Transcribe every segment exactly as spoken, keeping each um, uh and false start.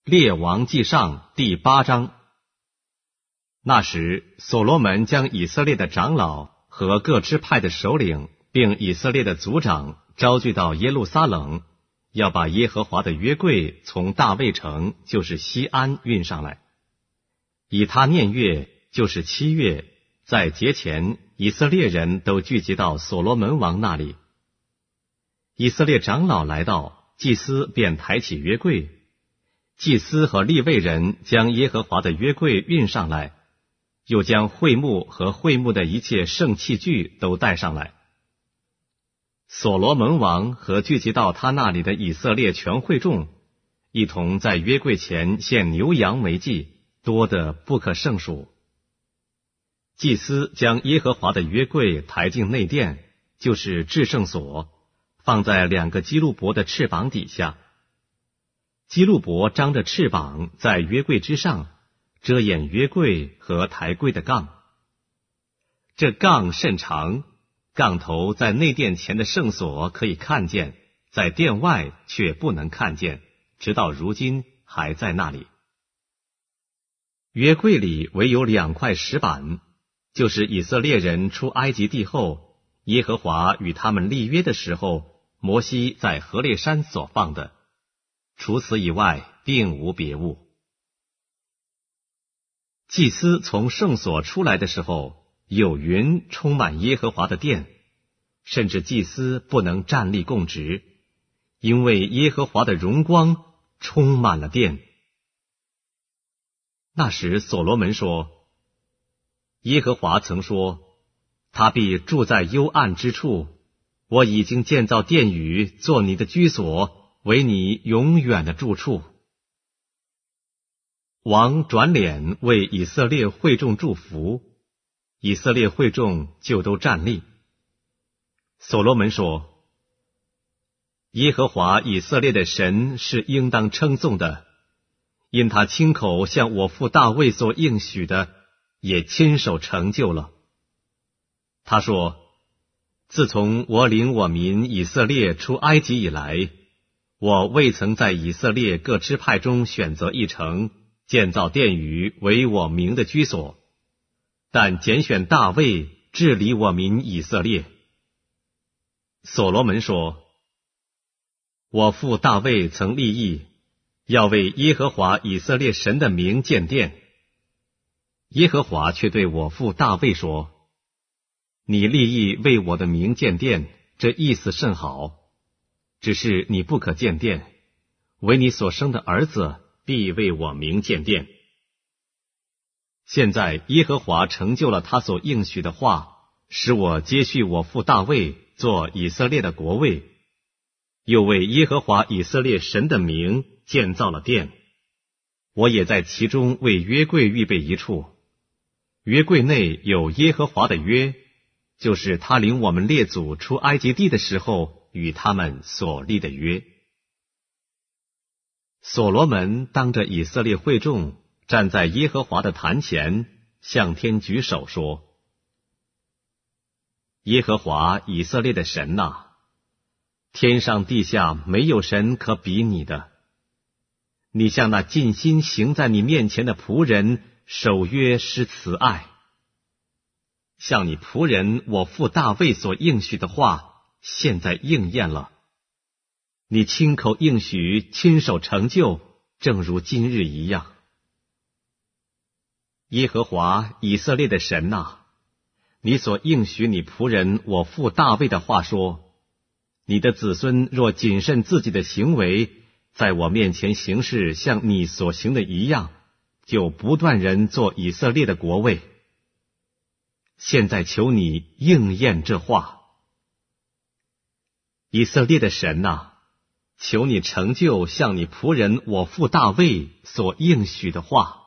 列王纪上第八章。那时，所罗门将以色列的长老和各支派的首领，并以色列的族长招聚到耶路撒冷，要把耶和华的约柜从大卫城，就是西安运上来。以他念月，就是七月，在节前，以色列人都聚集到所罗门王那里。以色列长老来到，祭司便抬起约柜。祭司和利未人将耶和华的约柜运上来，又将会幕和会幕的一切圣器具都带上来。所罗门王和聚集到他那里的以色列全会众，一同在约柜前献牛羊为祭，多得不可胜数。祭司将耶和华的约柜抬进内殿，就是至圣所，放在两个基路伯的翅膀底下。基路伯张着翅膀在约柜之上，遮掩约柜和抬柜的杠。这杠甚长，杠头在内殿前的圣所可以看见，在殿外却不能看见，直到如今还在那里。约柜里唯有两块石板，就是以色列人出埃及地后，耶和华与他们立约的时候，摩西在何烈山所放的。除此以外，并无别物。祭司从圣所出来的时候，有云充满耶和华的殿，甚至祭司不能站立供职，因为耶和华的荣光充满了殿。那时所罗门说，耶和华曾说，他必住在幽暗之处，我已经建造殿宇，做你的居所，为你永远的住处。王转脸为以色列会众祝福，以色列会众就都站立。所罗门说，耶和华以色列的神是应当称颂的，因他亲口向我父大卫所应许的，也亲手成就了。他说，自从我领我民以色列出埃及以来，我未曾在以色列各支派中选择一城，建造殿宇为我名的居所，但拣选大卫治理我民以色列。所罗门说，我父大卫曾立意，要为耶和华以色列神的名建殿。耶和华却对我父大卫说，你立意为我的名建殿，这意思甚好，只是你不可建殿，唯你所生的儿子必为我名建殿。现在耶和华成就了他所应许的话，使我接续我父大卫做以色列的国位，又为耶和华以色列神的名建造了殿。我也在其中为约柜预备一处，约柜内有耶和华的约，就是他领我们列祖出埃及地的时候与他们所立的约。所罗门当着以色列会众，站在耶和华的坛前，向天举手说，耶和华以色列的神哪，天上地下没有神可比你的。你向那尽心行在你面前的仆人守约施慈爱，像你仆人我父大卫所应许的话，现在应验了。你亲口应许，亲手成就，正如今日一样。耶和华以色列的神哪，你所应许你仆人我父大卫的话说，你的子孙若谨慎自己的行为，在我面前行事像你所行的一样，就不断人做以色列的国位。现在求你应验这话。以色列的神哪，求你成就像你仆人我父大卫所应许的话。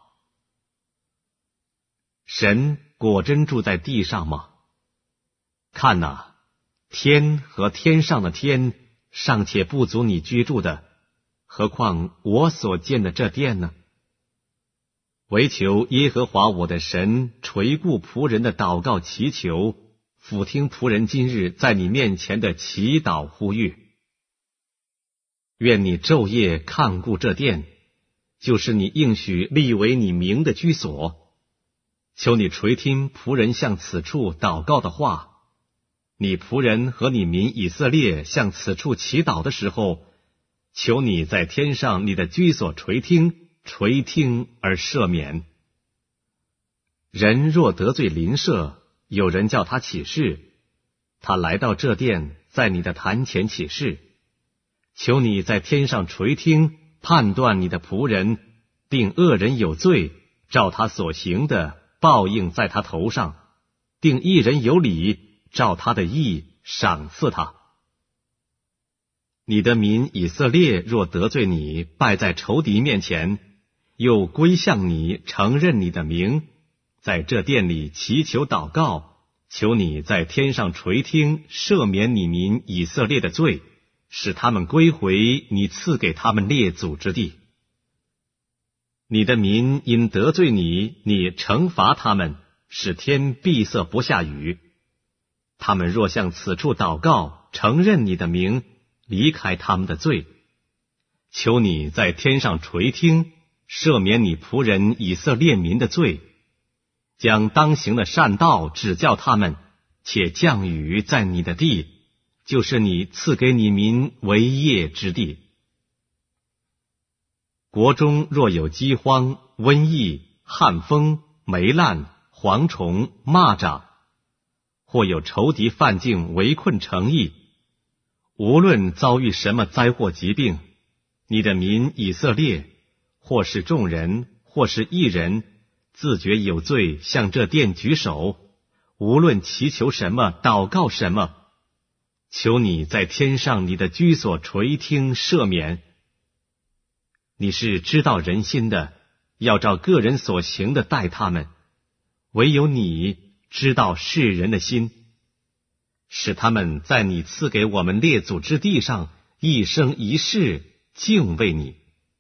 神果真住在地上吗？看哪，天和天上的天尚且不足你居住的，何况我所建的这殿呢？唯求耶和华我的神垂顾仆人的祷告祈求，俯听仆人今日在你面前的祈祷呼吁。愿你昼夜看顾这殿， 就是你应许立为你名的居所。求你垂听仆人向此处祷告的话。你仆人和你民以色列向此处祈祷的时候，求你在天上你的居所垂听，垂听而赦免。人若得罪邻舍，有人叫他起誓，他来到这殿，在你的坛前起誓，求你在天上垂听，判断你的仆人，定恶人有罪，照他所行的报应在他头上，定义人有理，照他的义赏赐他。你的民以色列若得罪你，败在仇敌面前，又归向你，承认你的名，在这殿里祈求祷告，求你在天上垂听，赦免你民以色列的罪，使他们归回你赐给他们列祖之地。你的民因得罪你，你惩罚他们，使天闭塞不下雨。他们若向此处祷告，承认你的名，离开他们的罪，求你在天上垂听，赦免你仆人以色列民的罪，将当行的善道指教他们，且降雨在你的地，就是你赐给你民为业之地。国中若有饥荒、瘟疫、旱风、霉烂、蝗虫、蚂蚱，或有仇敌犯境围困城邑，无论遭遇什么灾祸疾病，你的民以色列，或是众人，或是一人，自觉有罪，向这殿举手，无论祈求什么，祷告什么，求你在天上你的居所垂听赦免。你是知道人心的，要照个人所行的待他们，唯有你知道世人的心，使他们在你赐给我们列祖之地上一生一世敬畏你。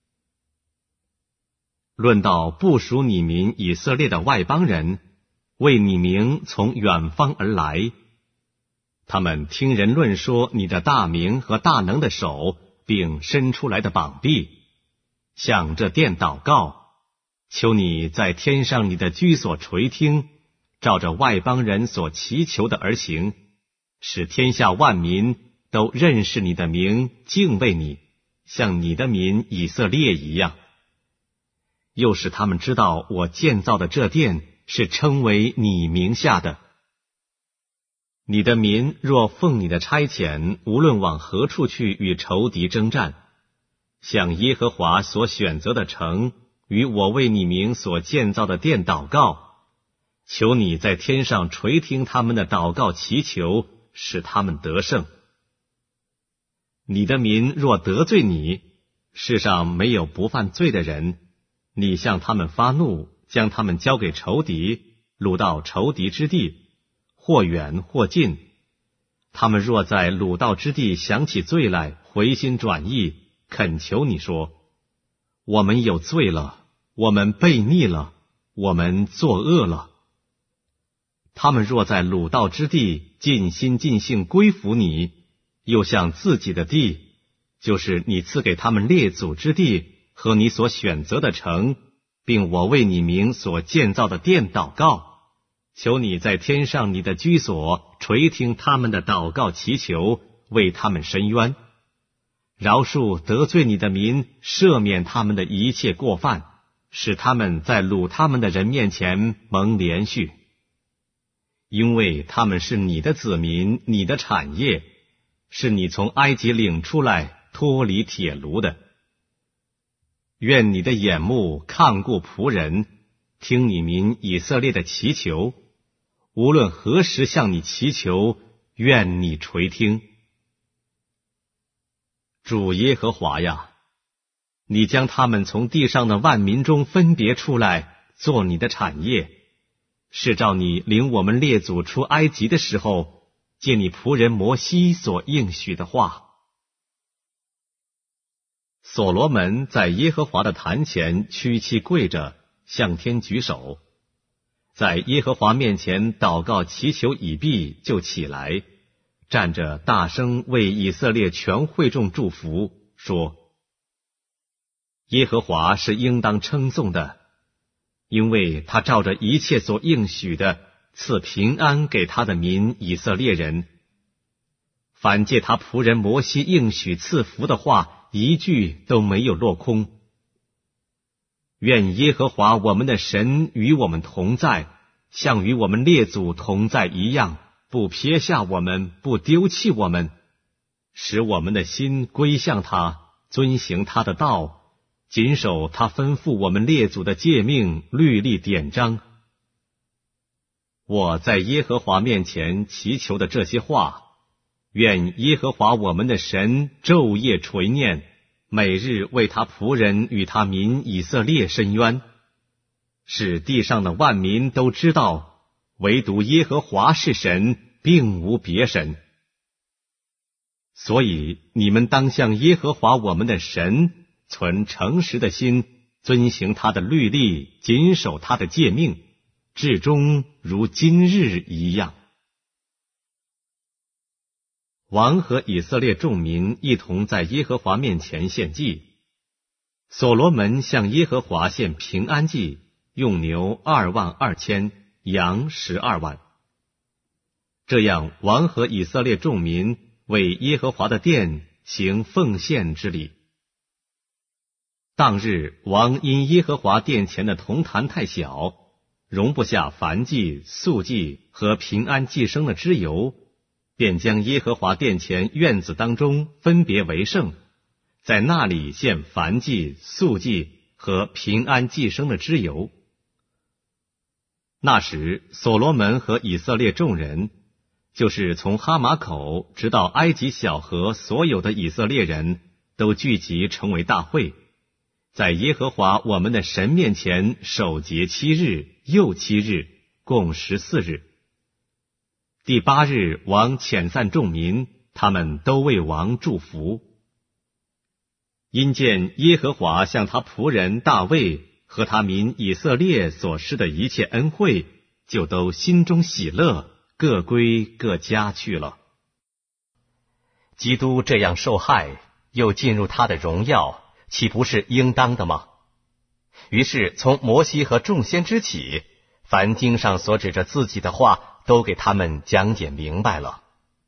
论到不属你民以色列的外邦人，为你名从远方而来，他们听人论说你的大名和大能的手，并伸出来的膀臂，向这殿祷告，求你在天上你的居所垂听，照着外邦人所祈求的而行，使天下万民都认识你的名，敬畏你，像你的民以色列一样。又使他们知道我建造的这殿是称为你名下的。你的民若奉你的差遣，无论往何处去与仇敌征战，向耶和华所选择的城，与我为你名所建造的殿祷告，求你在天上垂听他们的祷告祈求，使他们得胜。你的民若得罪你，世上没有不犯罪的人，你向他们发怒，将他们交给仇敌，掳到仇敌之地，或远或近。他们若在掳到之地想起罪来，回心转意，恳求你说，我们有罪了，我们悖逆了，我们作恶了。他们若在掳到之地尽心尽性归服你，又向自己的地，就是你赐给他们列祖之地和你所选择的城，并我为你名所建造的殿祷告，求你在天上你的居所垂听他们的祷告祈求，为他们伸冤，饶恕得罪你的民，赦免他们的一切过犯，使他们在掳他们的人面前蒙连续。因为他们是你的子民，你的产业，是你从埃及领出来脱离铁炉的。愿你的眼目看顾仆人，听你民以色列的祈求，无论何时向你祈求，愿你垂听。主耶和华呀，你将他们从地上的万民中分别出来，做你的产业，是照你领我们列祖出埃及的时候，借你仆人摩西所应许的话。所罗门在耶和华的坛前屈膝跪着，向天举手，在耶和华面前祷告祈求已毕，就起来，站着大声为以色列全会众祝福，说： 耶和华是应当称颂的，因为他照着一切所应许的，赐平安给他的民以色列人。凡借他仆人摩西应许赐福的话，一句都没有落空。愿耶和华我们的神与我们同在，像与我们列祖同在一样，不撇下我们，不丢弃我们，使我们的心归向他，遵行他的道，谨守他吩咐我们列祖的诫命、律例、典章。我在耶和华面前祈求的这些话，愿耶和华我们的神昼夜垂念，每日为他仆人与他民以色列伸冤，使地上的万民都知道，唯独耶和华是神，并无别神。所以你们当向耶和华我们的神存诚实的心，遵行他的律例，谨守他的诫命，至终如今日一样。王和以色列众民一同在耶和华面前献祭。所罗门向耶和华献平安祭，用牛二万二千，羊十二万。这样，王和以色列众民为耶和华的殿行奉献之礼。当日，王因耶和华殿前的铜坛太小，容不下燔祭、素祭和平安祭牲的脂油，便将耶和华殿前院子当中分别为圣，在那里献燔祭、素祭和平安祭牲的脂油。那时，所罗门和以色列众人，就是从哈马口直到埃及小河所有的以色列人，都聚集成为大会，在耶和华我们的神面前守节七日，又七日，共十四日。第八日，王遣散众民，他们都为王祝福。因见耶和华向他仆人大卫和他民以色列所施的一切恩惠，就都心中喜乐，各归各家去了。基督这样受害，又进入他的荣耀，岂不是应当的吗？于是从摩西和众先知起，凡经上所指着自己的话，都给他们讲解明白了。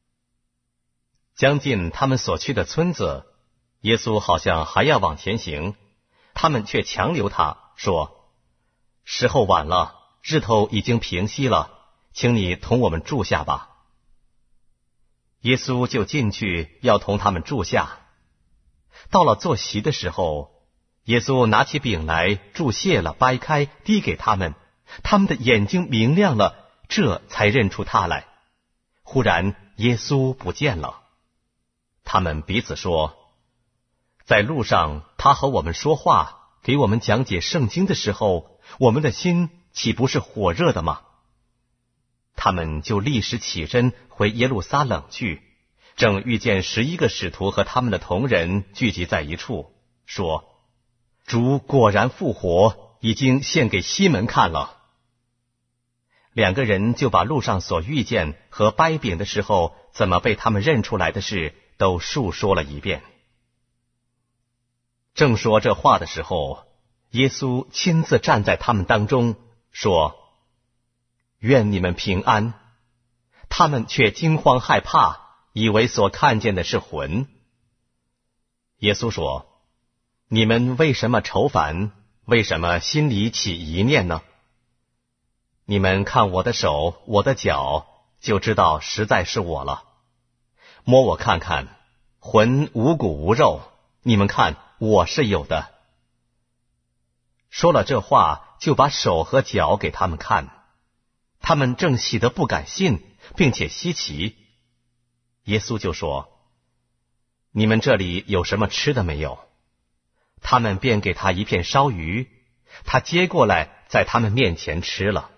将近他们所去的村子，耶稣好像还要往前行，他们却强留他，说：时候晚了，日头已经平息了，请你同我们住下吧。耶稣就进去要同他们住下。到了坐席的时候，耶稣拿起饼来，祝谢了，掰开，递给他们，他们的眼睛明亮了，这才认出他来。忽然耶稣不见了。他们彼此说：在路上他和我们说话，给我们讲解圣经的时候，我们的心岂不是火热的吗？他们就立时起身回耶路撒冷去，正遇见十一个使徒和他们的同人聚集在一处，说：主果然复活，已经献给西门看了。两个人就把路上所遇见和掰饼的时候怎么被他们认出来的事都述说了一遍。正说这话的时候，耶稣亲自站在他们当中，说：愿你们平安。他们却惊慌害怕，以为所看见的是魂。耶稣说：你们为什么愁烦？为什么心里起疑念呢？你们看我的手，我的脚，就知道实在是我了。摸我看看，魂无骨无肉，你们看我是有的。说了这话，就把手和脚给他们看。他们正喜得不敢信，并且稀奇。耶稣就说：你们这里有什么吃的没有？他们便给他一片烧鱼，他接过来，在他们面前吃了。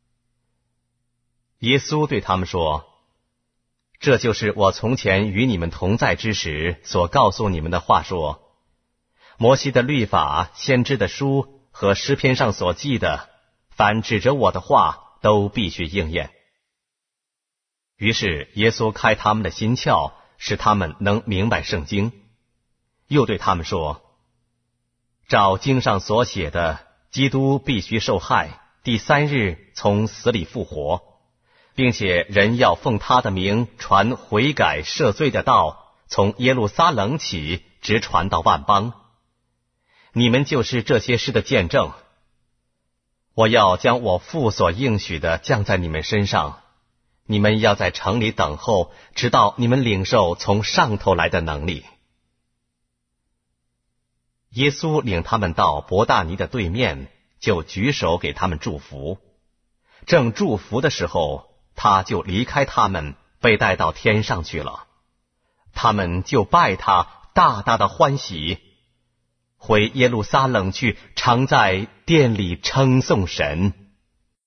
耶稣对他们说：这就是我从前与你们同在之时所告诉你们的话，说摩西的律法、先知的书和诗篇上所记的，凡指着我的话，都必须应验。于是耶稣开他们的心窍，使他们能明白圣经，又对他们说： 照经上所写的，基督必须受害，第三日从死里复活，并且人要奉他的名传悔改赦罪的道，从耶路撒冷起，直传到万邦。你们就是这些事的见证。我要将我父所应许的降在你们身上，你们要在城里等候，直到你们领受从上头来的能力。耶稣领他们到伯大尼的对面，就举手给他们祝福。正祝福的时候，他就离开他们，被带到天上去了。他们就拜他，大大的欢喜，回耶路撒冷去，常在殿里称颂神。